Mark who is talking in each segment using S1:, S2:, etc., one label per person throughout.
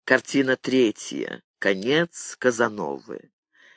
S1: Картина третья. Конец Казановы.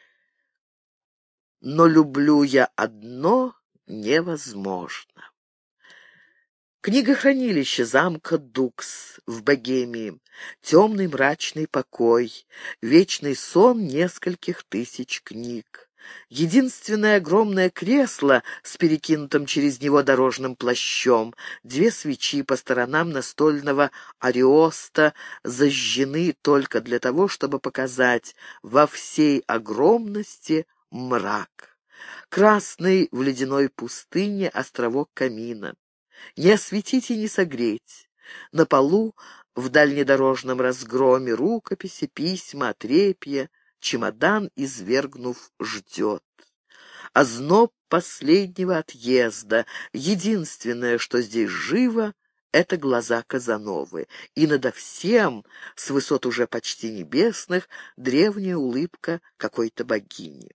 S1: Но люблю я одно невозможно. Книгохранилище замка Дукс в Богемии, темный мрачный покой, вечный сон нескольких тысяч книг. Единственное огромное кресло с перекинутым через него дорожным плащом, две свечи по сторонам настольного ариоста зажжены только для того, чтобы показать во всей огромности мрак. Красный в ледяной пустыне островок камина. Не осветить и не согреть. На полу в дальнедорожном разгроме рукописи, письма, отрепья, чемодан, извергнув, ждет. Озноб последнего отъезда. Единственное, что здесь живо, это глаза Казановы. И надо всем, с высот уже почти небесных, древняя улыбка какой-то богини.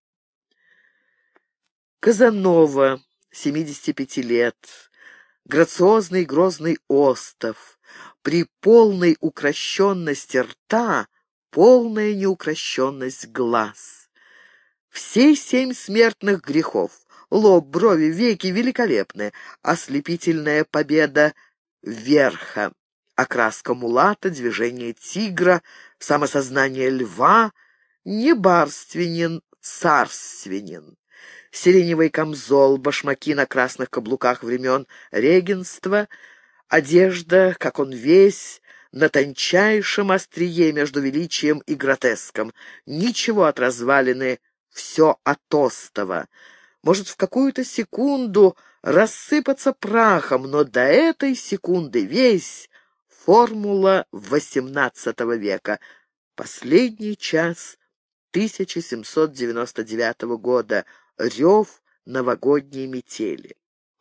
S1: Казанова, 75 лет, грациозный грозный остов, при полной укращенности рта, полная неукрощенность глаз. Все 7 смертных грехов, лоб, брови, веки великолепны, ослепительная победа верха, окраска мулата, движение тигра, самосознание льва, не барственен, царственен. Сиреневый камзол, башмаки на красных каблуках времен регенства, одежда, как он весь, на тончайшем острие между величием и гротеском. Ничего от развалины, все от остова. Может в какую-то секунду рассыпаться прахом, но до этой секунды весь формула XVIII века. Последний час 1799 года. Рев новогодней метели.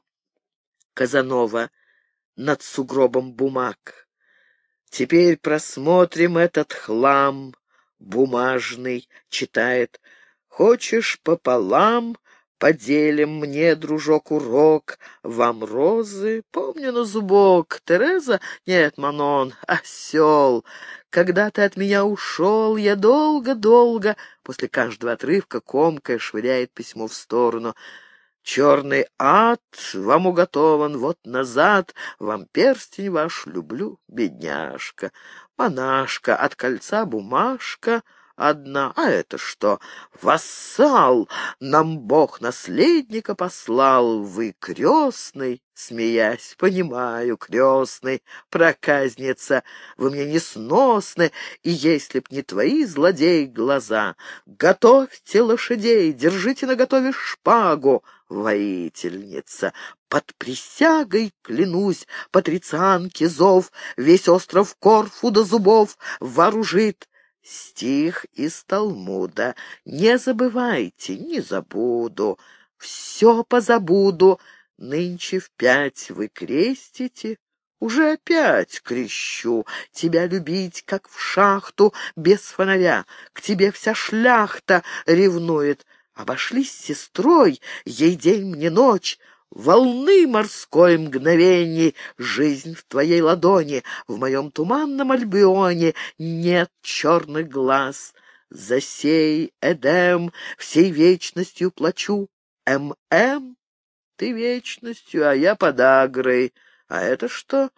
S1: Казанова над сугробом бумаг. Теперь просмотрим этот хлам бумажный, читает. Хочешь пополам, поделим мне, дружок, урок, вам розы, помню на зубок, Тереза, нет, Манон, осел. Когда ты от меня ушел, я долго-долго, после каждого отрывка комкая швыряет письмо в сторону. Черный ад вам уготован, вот назад, вам перстень ваш люблю, бедняжка. Монашка, от кольца бумажка одна, а это что? Вассал, нам Бог наследника послал, вы крестный, смеясь, понимаю, крестный, проказница, вы мне несносны, и если б не твои, злодей, глаза, готовьте лошадей, держите наготове шпагу, воительница, под присягой клянусь, патрицианки зов, весь остров Корфу до зубов вооружит. Стих из Талмуда. Не забывайте, не забуду, все позабуду. Нынче в 5 вы крестите, уже опять крещу. Тебя любить, как в шахту, без фонаря. К тебе вся шляхта ревнует. Обошлись с сестрой, ей день мне ночь. Волны морской мгновений, жизнь в твоей ладони, в моем туманном Альбионе нет черных глаз. За сей Эдем всей вечностью плачу. М.М. Ты вечностью, а я подагрой. А это что?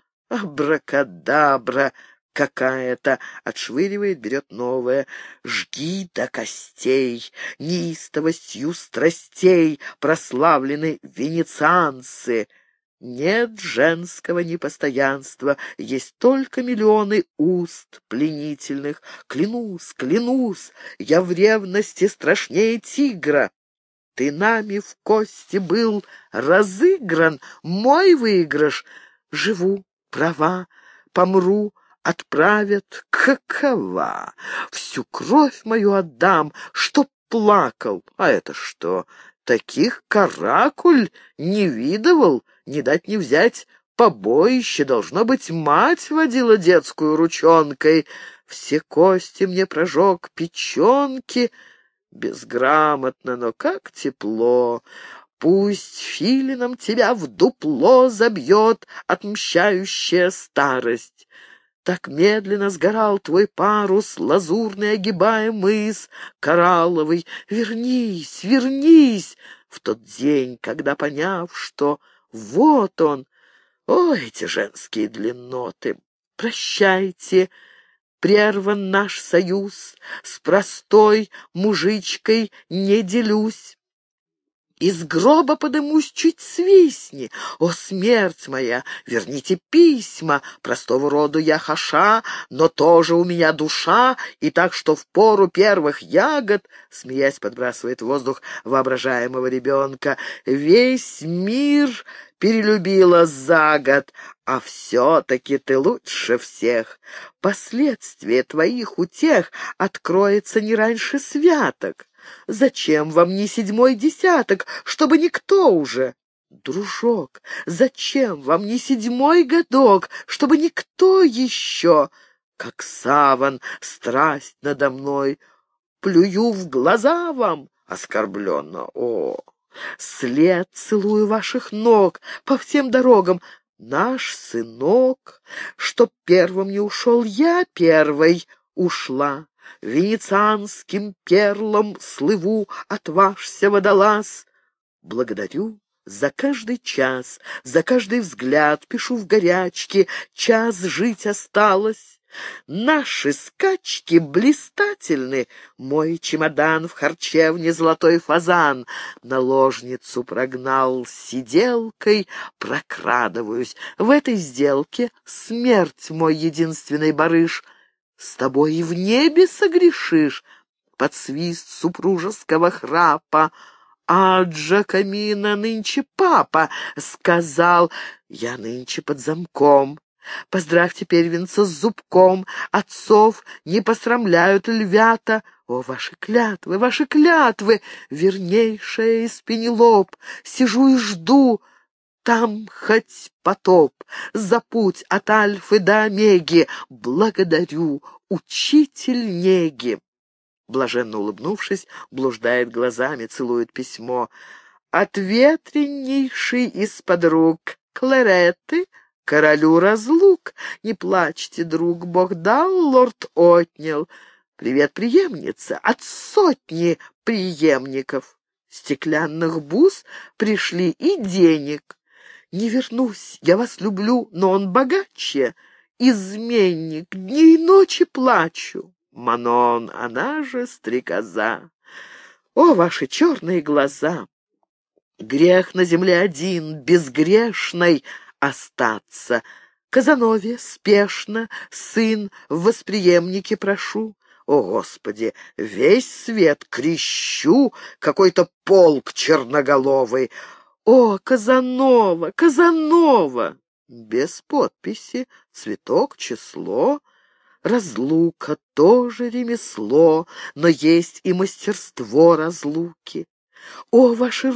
S1: Абракадабра какая-то. Отшвыривает, берет новое. Жги до костей, неистовостью страстей прославлены венецианцы. Нет женского непостоянства, есть только миллионы уст пленительных. Клянусь, клянусь, я в ревности страшнее тигра. Ты нами в кости был разыгран, мой выигрыш. Живу, права, помру, отправят. Какова? Всю кровь мою отдам, чтоб плакал. А это что? Таких каракуль не видывал, не дать не взять. Побоище, должно быть, мать водила детскую ручонкой. Все кости мне прожег, печенки. Безграмотно, но как тепло. Пусть филином тебя в дупло забьет отмщающая старость. Так медленно сгорал твой парус, лазурный огибая мыс, коралловый. Вернись, вернись в тот день, когда, поняв, что вот он, о, эти женские длинноты! Прощайте, прерван наш союз, с простой мужичкой не делюсь. Из гроба подымусь, чуть свистни. О, смерть моя, верните письма. Простого роду я хаша, но тоже у меня душа, и так что в пору первых ягод, смеясь, подбрасывает в воздух воображаемого ребенка, весь мир перелюбила за год, а все-таки ты лучше всех. Последствия твоих утех откроется не раньше святок. Зачем вам не седьмой десяток, чтобы никто уже? Дружок, зачем вам не седьмой годок, чтобы никто еще? Как саван, страсть надо мной, плюю в глаза вам, оскорбленно, о! След целую ваших ног по всем дорогам, наш сынок, чтоб первым не ушел, я первой ушла. Венецианским перлом слыву, отважься, водолаз. Благодарю за каждый час, за каждый взгляд, пишу в горячке, час жить осталось. Наши скачки блистательны, мой чемодан в харчевне золотой фазан. Наложницу прогнал сиделкой, прокрадываюсь. В этой сделке смерть мой единственный барыш. С тобой и в небе согрешишь, под свист супружеского храпа. А Джакомино нынче папа сказал, я нынче под замком. Поздравьте первенца с зубком, отцов не посрамляют львята. О, ваши клятвы, вернейшая из Пенелоп, сижу и жду, там хоть потоп, за путь от Альфы до Омеги. Благодарю, учитель неги. Блаженно улыбнувшись, блуждает глазами, целует письмо. От ветреннейшей из подруг Кларетты королю разлук. Не плачьте, друг, Бог дал, лорд отнял. Привет, преемница, от сотни преемников. Стеклянных бус пришли и денег. Не вернусь, я вас люблю, но он богаче. Изменник, дни и ночи плачу. Манон, она же стрекоза. О, ваши черные глаза! Грех на земле один, безгрешной остаться. Казанове спешно, сын, в восприемнике прошу. О, Господи, весь свет крещу, какой-то полк черноголовый. О, Казанова, Казанова! Без подписи, цветок, число. Разлука тоже ремесло, но есть и мастерство разлуки. О, ваши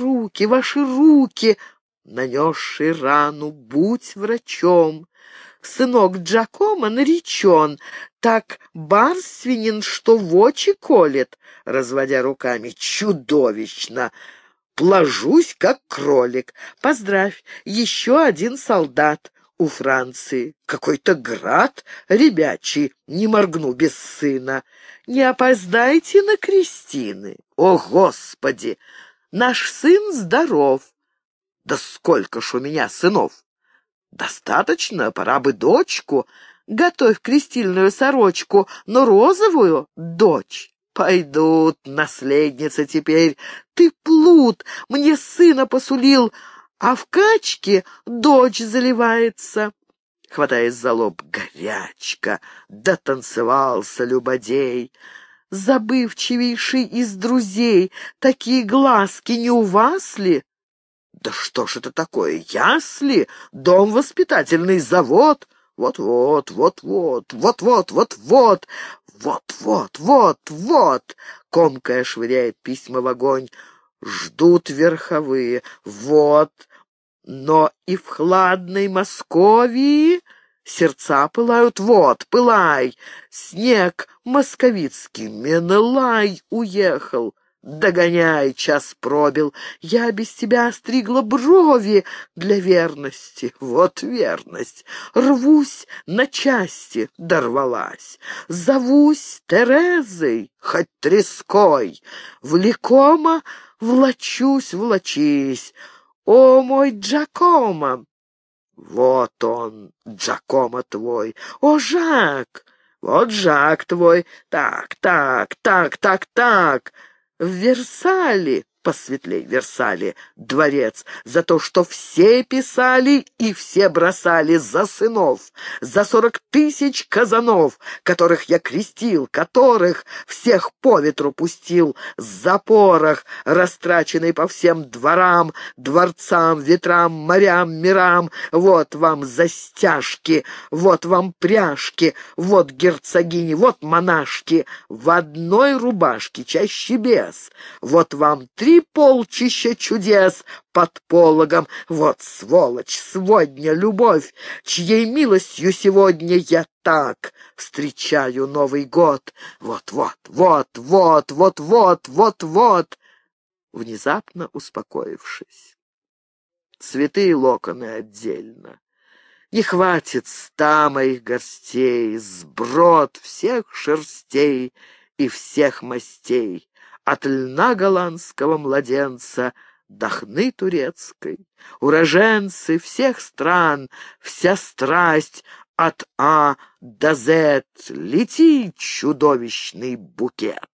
S1: руки, нанесшие рану, будь врачом. Сынок Джакомо наречен, так барственен, что в очи колет, разводя руками, чудовищно. Плажусь, как кролик. Поздравь, еще один солдат у Франции. Какой-то град ребячий, не моргну без сына. Не опоздайте на крестины. О, Господи! Наш сын здоров. Да сколько ж у меня сынов! Достаточно, пора бы дочку. Готовь крестильную сорочку, но розовую — дочь. Пойдут наследницы теперь. Ты плут, мне сына посулил, а в качке дочь заливается. Хватаясь за лоб, горячка, дотанцевался любодей. Забывчивейший из друзей, такие глазки не у вас ли? Да что ж это такое, ясли, дом воспитательный, завод? Вот-вот, вот-вот, вот-вот, вот-вот, вот-вот, вот-вот, комкая швыряет письма в огонь. Ждут верховые, вот, но и в хладной Московии сердца пылают, вот, пылай. Снег московицкий, Менелай уехал. Догоняй, час пробил. Я без тебя остригла брови для верности. Вот верность. Рвусь на части, дорвалась. Зовусь Терезой, хоть треской. Влекома влачусь, влачись. О, мой Джакомо! Вот он, Джакомо твой. О, Жак! Вот Жак твой. Так, так, так, так, так. В Версале, посветлей Версале, дворец, за то, что все писали и все бросали за сынов, за 40 000 казанов, которых я крестил, которых всех по ветру пустил, за порох, растраченный по всем дворам, дворцам, ветрам, морям, мирам. Вот вам застяжки, вот вам пряжки, вот герцогини, вот монашки, в одной рубашке, чаще без. Вот вам 3 полчища чудес под пологом. Вот сволочь, сводня, любовь, чьей милостью сегодня я так встречаю Новый год. Вот-вот, вот-вот, вот-вот, вот-вот. Внезапно успокоившись. Цветы и локоны отдельно. Не хватит 100 моих горстей, сброд всех шерстей и всех мастей, от льна голландского младенца до хны турецкой. Уроженцы всех стран, вся страсть от А до З, лети, чудовищный букет.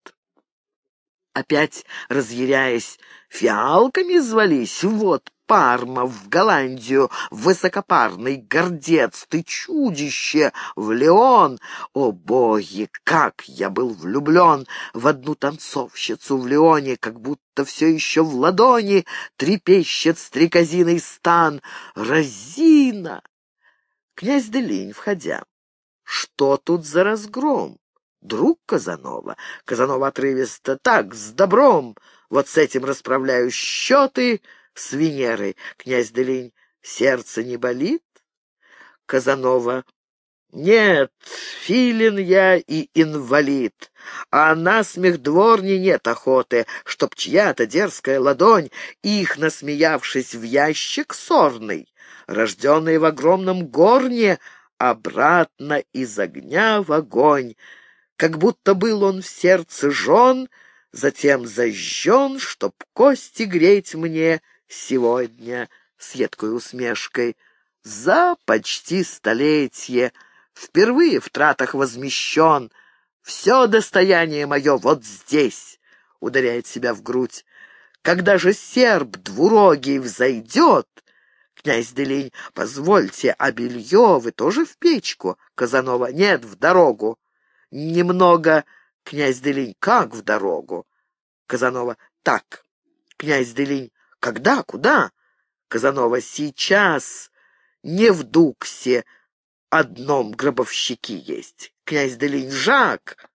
S1: Опять разъяряясь, фиалками звались, вот Парма в Голландию, высокопарный гордец, ты чудище, в Леон. О, боги, как я был влюблен в одну танцовщицу в Леоне, как будто все еще в ладони трепещет стрекозиный стан. Разина! Князь Делинь, входя. Что тут за разгром? Друг Казанова. Казанова отрывисто. Так, с добром. Вот с этим расправляю счеты с Венерой. Князь Делинь. Сердце не болит? Казанова. Нет, филин я и инвалид, а на смех дворни нет охоты, чтоб чья-то дерзкая ладонь, их, насмеявшись, в ящик сорный, рожденный в огромном горне, обратно из огня в огонь, как будто был он в сердце жжен, затем зажжен, чтоб кости греть мне сегодня, с едкой усмешкой, за почти столетие, впервые в тратах возмещен, все достояние мое вот здесь, ударяет себя в грудь. Когда же серб двурогий взойдет, князь Делинь, позвольте, а белье вы тоже в печку? Казанова, нет, в дорогу. Немного, князь Делинь, как в дорогу? Казанова, так, князь Делинь, когда, куда? Казанова, сейчас, не в Дуксе, одном гробовщики есть. Князь Делинь, Жак.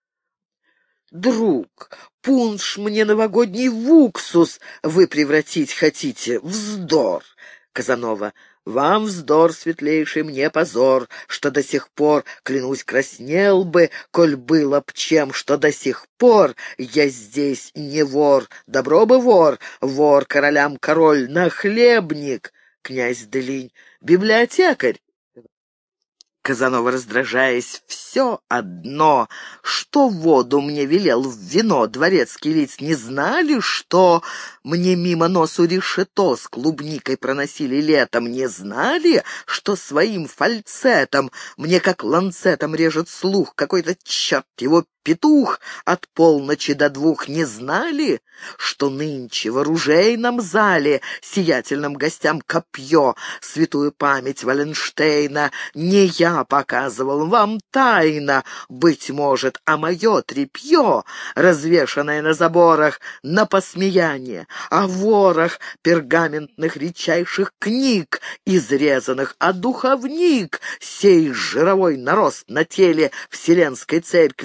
S1: Друг, пунш мне новогодний в уксус вы превратить хотите. Вздор. Казанова, вам вздор, светлейший, мне позор, что до сих пор, клянусь, краснел бы, коль было б чем, что до сих пор я здесь не вор, добро бы вор, вор королям король, нахлебник. Князь Делинь, библиотекарь. Казанова, раздражаясь, все одно, что воду мне велел в вино, дворецкий лиц не знали, что мне мимо носу решето с клубникой проносили летом, не знали, что своим фальцетом мне как ланцетом режет слух какой-то черт его петух от полночи до 2, не знали, что нынче в оружейном зале сиятельным гостям копье, святую память Валенштейна, не я показывал вам тайно, быть может, а мое тряпье, развешанное на заборах, на посмеяние, о ворах пергаментных редчайших книг, изрезанных, а духовник, сей жировой нарост на теле Вселенской церкви, 3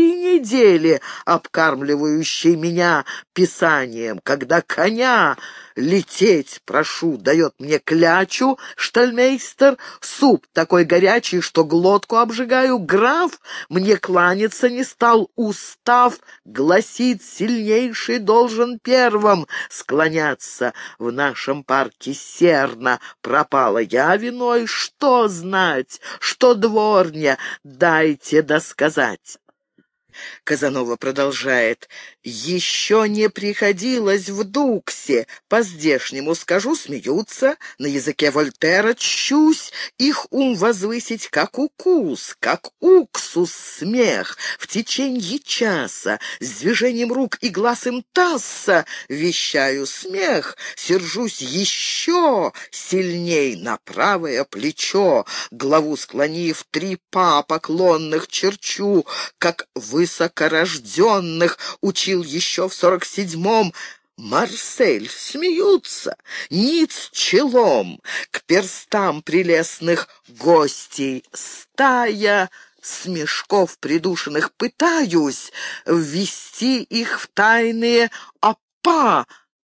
S1: недели обкармливающий меня писанием, когда коня лететь прошу, дает мне клячу штальмейстер, суп такой горячий, что глотку обжигаю, граф мне кланяться не стал, устав гласит, сильнейший должен первым склоняться. В нашем парке серна пропала я виной, что знать, что дворня, дайте досказать. Казанова продолжает. «Еще не приходилось в Дуксе, по-здешнему скажу, смеются, на языке Вольтера чусь, их ум возвысить, как укус, как уксус смех, в течение часа, с движением рук и глаз им тасса, вещаю смех, сержусь еще сильней на правое плечо, главу склонив, 3 па поклонных черчу, как высокорожденных учил еще в 47-м. Марсель смеются, ниц челом, к перстам прелестных гостей стая смешков придушенных пытаюсь ввести их в тайные опа,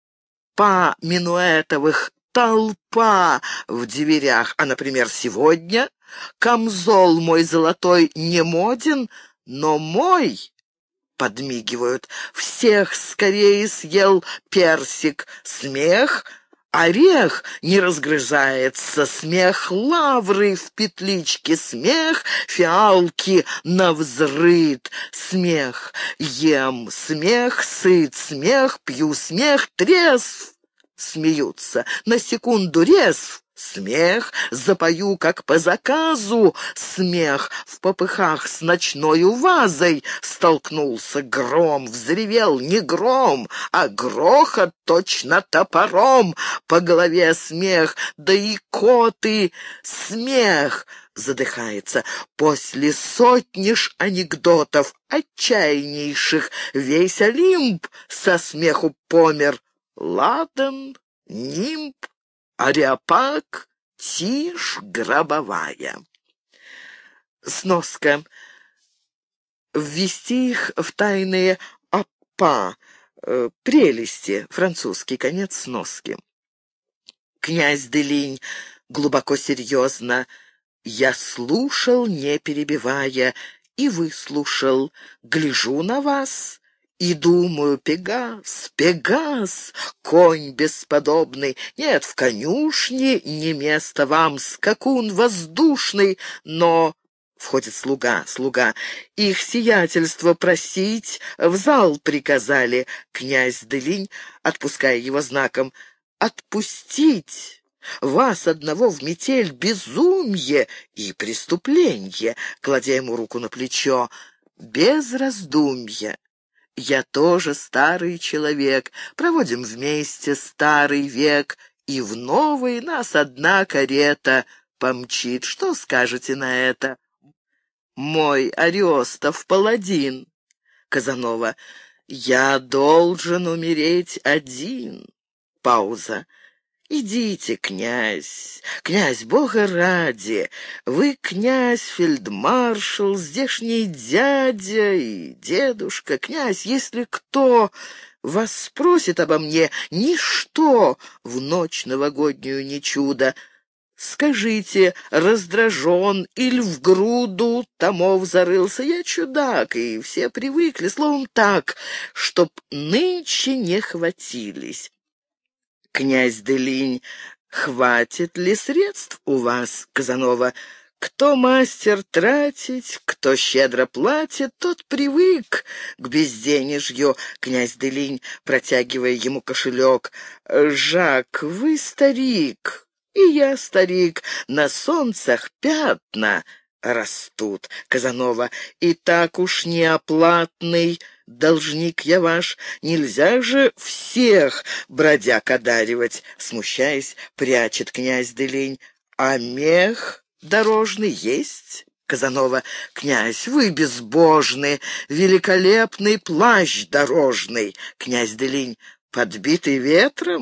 S1: по минуэтовых толпа в дверях, а, например, сегодня камзол мой золотой не моден, но мой, подмигивают, всех скорее съел персик, смех, орех не разгрызается, смех лавры в петличке, смех фиалки навзрыд, смех ем, смех сыт, смех пью, смех трезв, смеются, на секунду резв, смех, запою, как по заказу, смех, в попыхах с ночною вазой столкнулся гром, взревел не гром, а грохот точно топором, по голове смех, да и коты смех, задыхается, после сотни ж анекдотов отчаяннейших весь Олимп со смеху помер, ладан, нимб, ареопаг, тишь гробовая. Сноска. Ввести их в тайные опа, прелести, французский, конец сноски. Князь Делинь глубоко серьезно. Я слушал, не перебивая, и выслушал. Гляжу на вас и думаю, Пегас, Пегас, конь бесподобный. Нет, в конюшне не место вам, скакун воздушный, но... Входит слуга. Их сиятельство просить в зал приказали. Князь Делинь, отпуская его знаком, отпустить вас одного в метель безумие и преступление, кладя ему руку на плечо, без раздумья. Я тоже старый человек, проводим вместе старый век, и в новый нас одна карета помчит. Что скажете на это? Мой Ариостов паладин. Казанова. Я должен умереть один. Пауза. Идите, князь, Бога ради, вы, князь, фельдмаршал, здешний дядя и дедушка, князь, если кто вас спросит обо мне, ничто в ночь новогоднюю не чудо, скажите, раздражен или в груду томов зарылся, я чудак, и все привыкли, словом так, чтоб нынче не хватились. Князь Делинь, хватит ли средств у вас, Казанова? Кто мастер тратить, кто щедро платит, тот привык к безденежью. Князь Делинь, протягивая ему кошелек. Жак, вы старик, и я старик, на солнцах пятна растут. Казанова, и так уж неоплатный должник я ваш, нельзя же всех бродяг одаривать, смущаясь, прячет князь Делинь. А мех дорожный есть? Казанова, князь, вы безбожны, великолепный плащ дорожный. Князь Делинь, подбитый ветром?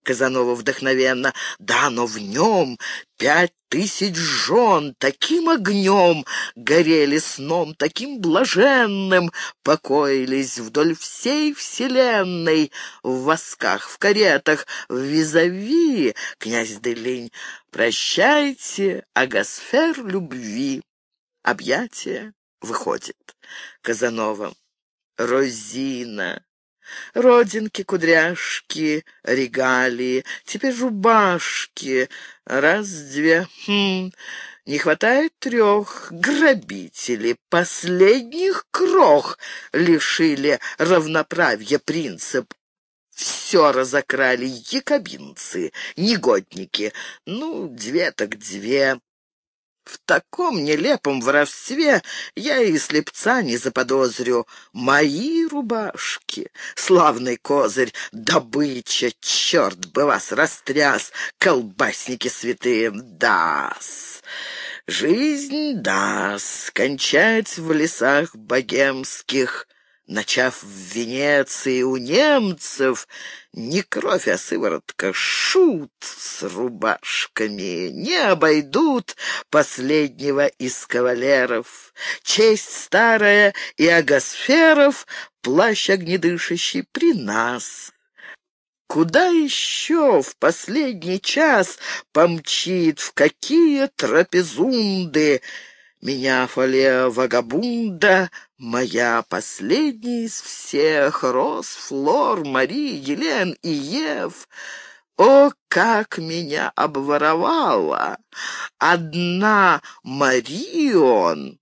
S1: Казанова вдохновенно. Да, но в нем 5000 жен таким огнем горели сном, таким блаженным покоились вдоль всей вселенной, в восках, в каретах, в визави. Князь Делинь, прощайте, агосфер любви. Объятие выходит. Казанова. Розина. Родинки, кудряшки, регалии, теперь рубашки. Раз, две, не хватает 3. Грабители последних крох лишили равноправия принцип. Все разокрали якобинцы, негодники. 2 так 2. В таком нелепом воровстве я и слепца не заподозрю. Мои рубашки, славный козырь, добыча, черт бы вас растряс, колбасники святые, да-с. Жизнь, да-с, кончать в лесах богемских, начав в Венеции у немцев, не кровь, а сыворотка, шут с рубашками, не обойдут последнего из кавалеров. Честь старая и агосферов, плащ огнедышащий при нас. Куда еще в последний час помчит, в какие трапезунды? Меня фолия вагабунда, моя последняя из всех, Роз, Флор, Мари, Елен и Ев. О, как меня обворовала! Одна Марион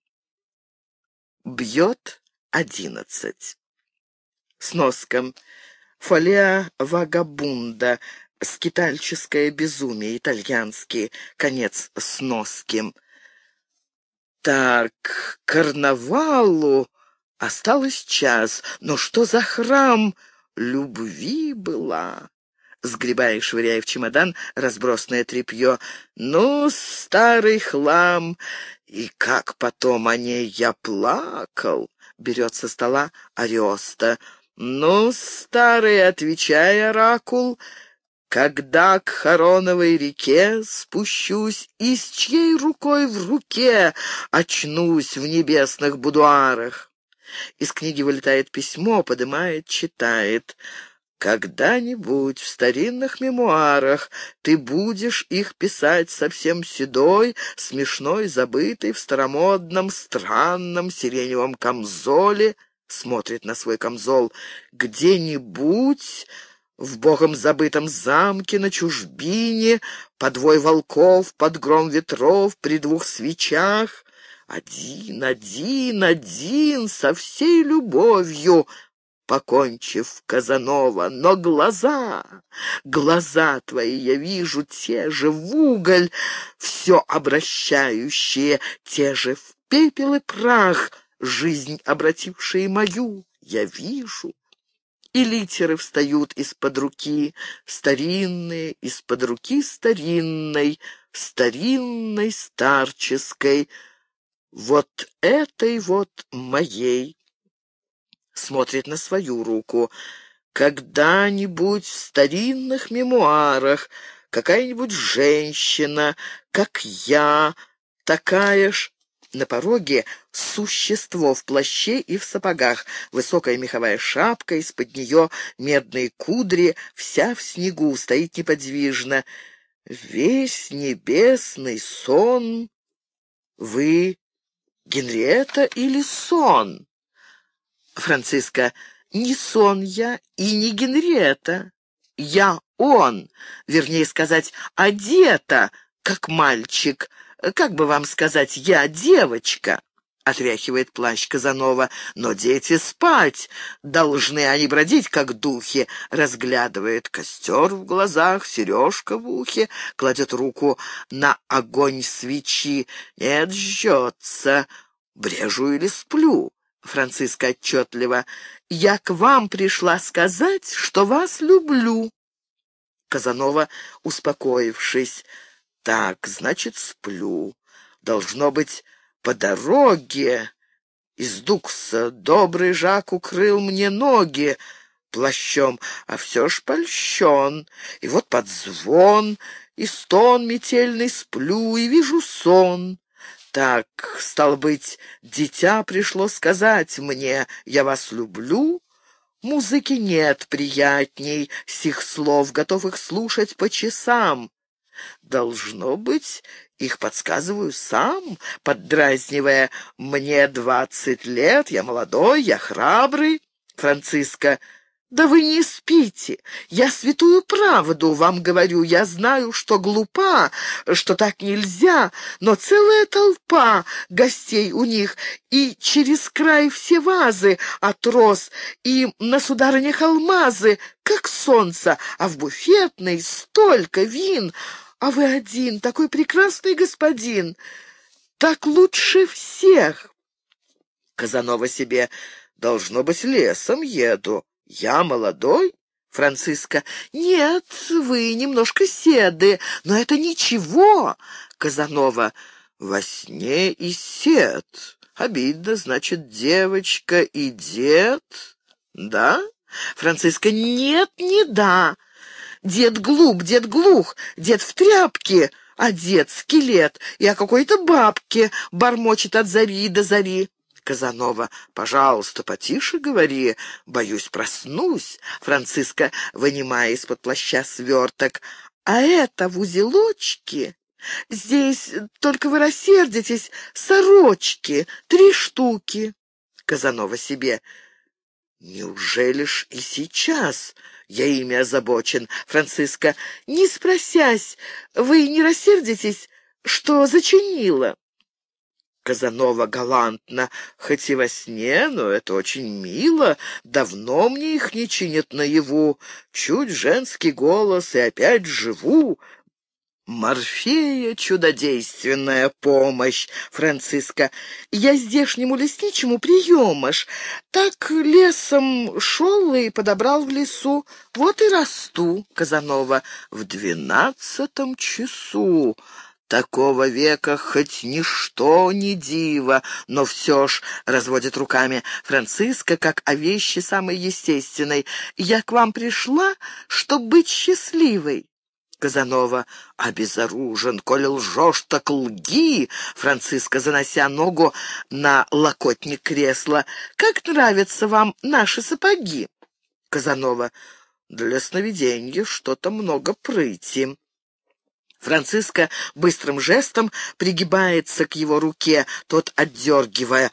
S1: бьет 11. Сноска. Фолия вагабунда, скитальческое безумие, итальянский, конец сноски. Так, карнавалу осталось час, но что за храм любви была? Сгребая и швыряя в чемодан разбросанное тряпье. Старый хлам, и как потом о ней я плакал. Берет со стола Ариоста. Старый, отвечай, оракул, когда к Хароновой реке спущусь, и с чьей рукой в руке очнусь в небесных будуарах? Из книги вылетает письмо, подымает, читает. Когда-нибудь в старинных мемуарах ты будешь их писать совсем седой, смешной, забытой, в старомодном, странном сиреневом камзоле. Смотрит на свой камзол. Где-нибудь в богом забытом замке, на чужбине, под вой волков, под гром ветров, при 2 свечах. Один, со всей любовью, покончив Казанова. Но глаза твои я вижу, те же в уголь, все обращающие, те же в пепел и прах, жизнь обратившие мою, я вижу. И литеры встают из-под руки, старинные, из-под руки старинной, старинной, старческой, вот этой вот моей. Смотрит на свою руку. Когда-нибудь в старинных мемуарах какая-нибудь женщина, как я, такая ж. На пороге существо в плаще и в сапогах, высокая меховая шапка, из-под нее медные кудри, вся в снегу, стоит неподвижно. Весь небесный сон. Вы Генриетта или сон? Франциска. Не сон я и не Генриетта. Я он, вернее сказать, одета, как мальчик. Как бы вам сказать, я девочка. Отряхивает плащ Казанова. Но дети спать. Должны они бродить, как духи. Разглядывает костер в глазах, сережка в ухе. Кладет руку на огонь свечи. Нет, жжется. Брежу или сплю. Франциска отчетливо. Я к вам пришла сказать, что вас люблю. Казанова, успокоившись. Так, значит, сплю. Должно быть, по дороге из Дукса добрый Жак укрыл мне ноги. плащом, а все ж польщен. И вот под звон и стон метельный сплю, и вижу сон. Так, стало быть, дитя пришло сказать мне: «Я вас люблю». Музыки нет приятней сих слов, готов их слушать по часам. Должно быть, их подсказываю сам, поддразнивая: «Мне 20 лет, я молодой, я храбрый». Франциска: «Да вы не спите, я святую правду вам говорю, я знаю, что глупа, что так нельзя, но целая толпа гостей у них, и через край все вазы от роз, и на сударынях алмазы, как солнце, а в буфетной столько вин, а вы один, такой прекрасный господин, так лучше всех». Казанова себе: «Должно быть, лесом еду. Я молодой?» Франциска: «Нет, вы немножко седы, но это ничего». Казанова: «Во сне и сед. Обидно, значит, девочка и дед, да?» Франциска: «Нет, не да. Дед глуп, дед глух, дед в тряпке, а дед скелет, и о какой-то бабке бормочет от зари до зари». Казанова: «Пожалуйста, потише говори, боюсь, проснусь». Франциска, вынимая из-под плаща сверток: «А это в узелочке. Здесь, только вы рассердитесь, сорочки, 3 штуки». Казанова себе: «Неужели ж и сейчас я ими озабочен?» Франциска: «Не спросясь, вы не рассердитесь, что зачинила?» Казанова галантно: «Хоть и во сне, но это очень мило. Давно мне их не чинят наяву. Чуть женский голос, и опять живу. Морфея чудодейственная помощь». Франциска: «Я здешнему лесничему приемыш. Так лесом шел и подобрал в лесу. Вот и расту». Казанова: «В 12 часу. Такого века хоть ничто не диво, но все ж», разводит руками. Франциска, как о вещи самой естественной: «Я к вам пришла, чтоб быть счастливой». Казанова: «Обезоружен, коли лжешь, так лги». Франциска, занося ногу на локотник кресла: «Как нравятся вам наши сапоги?» Казанова: «Для сновиденья что-то много прыти». Франциска быстрым жестом пригибается к его руке, тот отдергивая.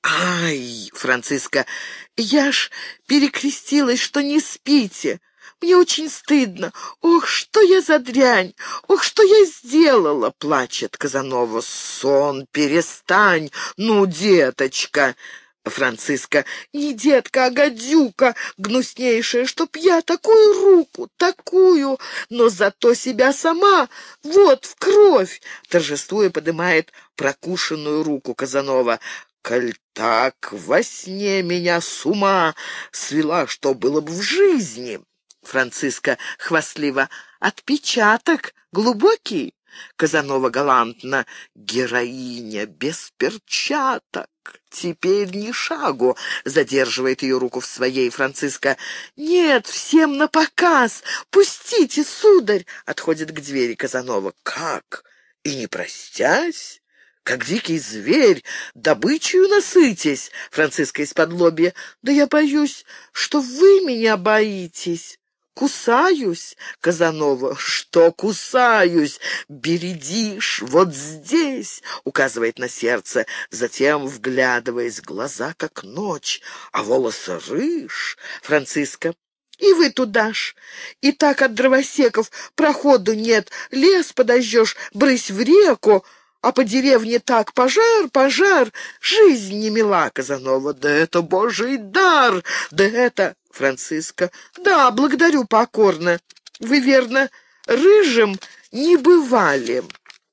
S1: «Ай!» Франциска: «Я ж перекрестилась, что не спите. Мне очень стыдно. Ох, что я за дрянь! Ох, что я сделала!» Плачет Казанова. «Сон, перестань! Ну, деточка!» Франциска: «Не детка, а гадюка гнуснейшая, чтоб я такую руку, такую, но зато себя сама, вот, в кровь!» Торжествуя, подымает прокушенную руку Казанова. «Коль так во сне меня с ума свела, что было бы в жизни!» Франциска хвастливо: «Отпечаток глубокий?» Казанова галантно: «Героиня без перчаток. Теперь ни шагу», задерживает ее руку в своей. Франциска: «Нет, всем на показ. Пустите, сударь», отходит к двери. Казанова: «Как? И не простясь? Как дикий зверь, добычею насытись?» Франциска исподлобья: «Да я боюсь, что вы меня боитесь». «Кусаюсь?» Казанова: «Что кусаюсь? Бередишь, вот здесь», указывает на сердце, затем, вглядываясь, глаза как ночь, а волосы рыж. Франциска: «И вы туда ж. И так от дровосеков проходу нет, лес подожжешь, брысь в реку, а по деревне так пожар, пожар, жизнь не мила». Казанова: «Да это божий дар, да это...» Франциска: «Да, благодарю покорно. Вы, верно, рыжим не бывали».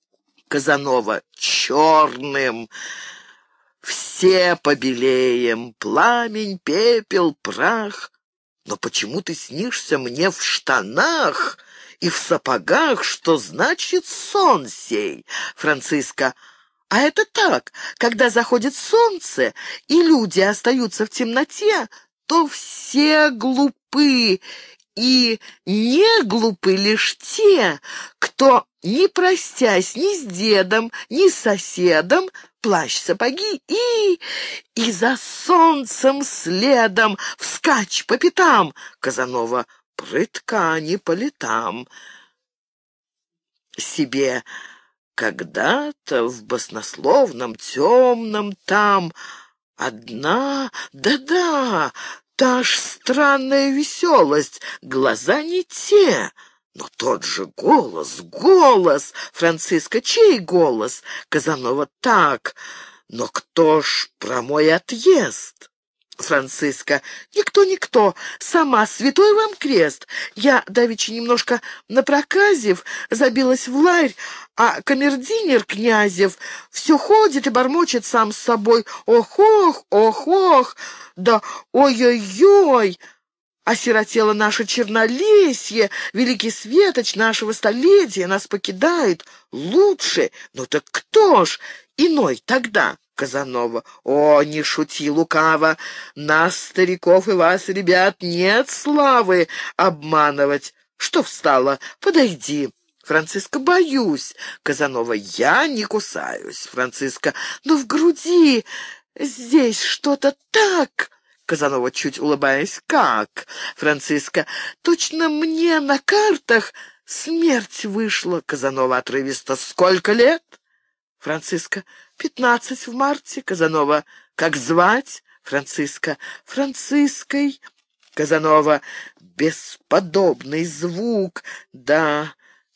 S1: Казанова: «Черным. Все побелеем, пламень, пепел, прах. Но почему ты снишься мне в штанах и в сапогах? Что значит сон сей?» Франциска: «А это так, когда заходит солнце, и люди остаются в темноте, что все глупы, и не глупы лишь те, кто, не простясь ни с дедом, ни с соседом, плащ-сапоги и за солнцем следом вскачь по пятам. Казанова прытка не по летам. Себе когда-то в баснословном темном там одна, да-да, та ж странная веселость, глаза не те, но тот же голос. Франциска, чей голос? Казанова, так, но кто ж про мой отъезд? Франциска, никто, сама, святой вам крест. Я давеча немножко напроказив, забилась в ларь, а камердинер Князев все ходит и бормочет сам с собой: ох-ох, ох-ох, да ой-ой-ой. Осиротело наше Чернолесье, великий светоч нашего столетия нас покидает. Лучше, ну так кто ж иной тогда? Казанова, о, не шути лукаво, нас, стариков, и вас, ребят, нет славы обманывать. Что встала? Подойди. Франциска, боюсь. Казанова, я не кусаюсь. Франциска, но в груди здесь что-то так. Казанова, чуть улыбаясь, как? Франциска, точно мне на картах смерть вышла. Казанова отрывисто, сколько лет? Франциска, 15 в марте. Казанова, как звать? Франциска, Франциской. Казанова, бесподобный звук, да,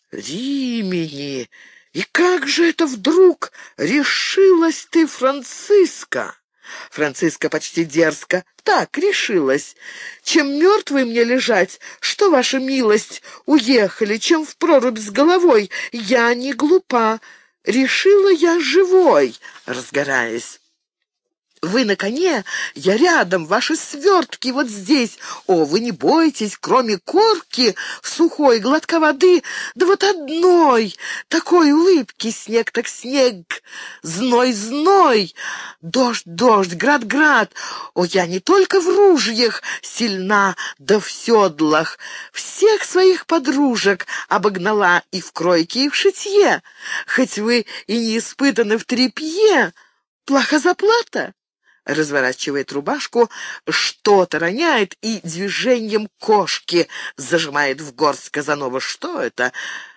S1: Римени. И как же это вдруг решилась ты, Франциска? Франциска почти дерзко. Так, решилась. Чем мертвой мне лежать, что, ваша милость, уехали, чем в прорубь с головой. Я не глупа. Решила я живой, разгораясь. Вы на коне, я рядом, ваши свертки вот здесь. О, вы не бойтесь, кроме корки сухой, глотка воды, да вот одной такой улыбки, снег так снег, зной, дождь, град. О, я не только в ружьях сильна, да в седлах. Всех своих подружек обогнала и в кройке, и в шитье. Хоть вы и не испытаны в тряпье, плохо заплата. Разворачивает рубашку, что-то роняет и движением кошки зажимает в горсть. Казанова, что это?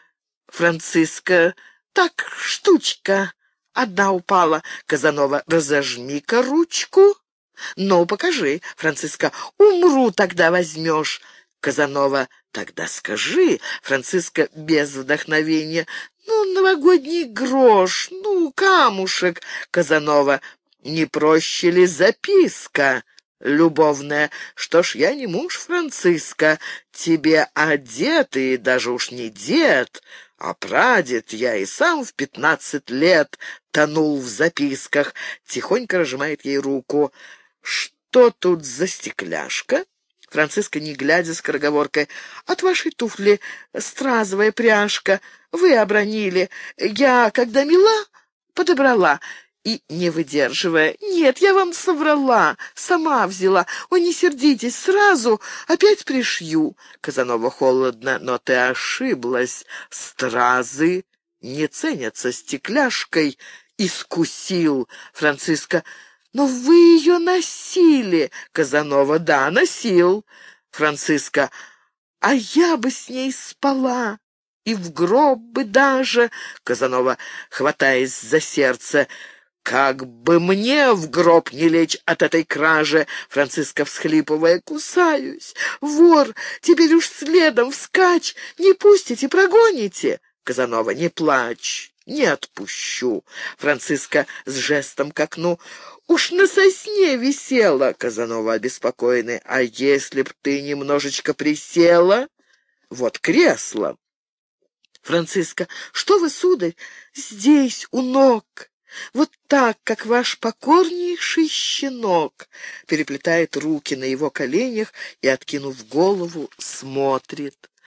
S1: Франциска, так, штучка. Одна упала. Казанова, разожми-ка ручку. Ну, покажи. Франциска, умру, тогда возьмешь. Казанова, тогда скажи. Франциска, без вдохновения. Ну, новогодний грош, ну, камушек. Казанова, не проще ли записка любовная? Что ж, я не муж, Франциска, тебе одетый, даже уж не дед, а прадед. Я и сам в 15 лет тонул в записках. Тихонько разжимает ей руку. Что тут за стекляшка? Франциска, не глядя, скороговоркой: от вашей туфли стразовая пряжка. Вы обронили. Я, когда мила, подобрала. И, не выдерживая: нет, я вам соврала, сама взяла. Ой, не сердитесь, сразу опять пришью. Казанова холодно, но ты ошиблась. Стразы не ценятся стекляшкой. Искусил. Франциска, но вы ее носили. Казанова, да, носил. Франциска, а я бы с ней спала. И в гроб бы даже. Казанова, хватаясь за сердце, как бы мне в гроб не лечь от этой кражи. Франциска, всхлипывая, кусаюсь. Вор, теперь уж следом вскачь, не пустите, прогоните. Казанова, не плачь, не отпущу. Франциска с жестом к окну. Уж на сосне висела. Казанова, обеспокоенный. А если б ты немножечко присела? Вот кресло. Франциска, что вы, сударь, здесь, у ног. Вот так, как ваш покорнейший щенок. Переплетает руки на его коленях и, откинув голову, смотрит.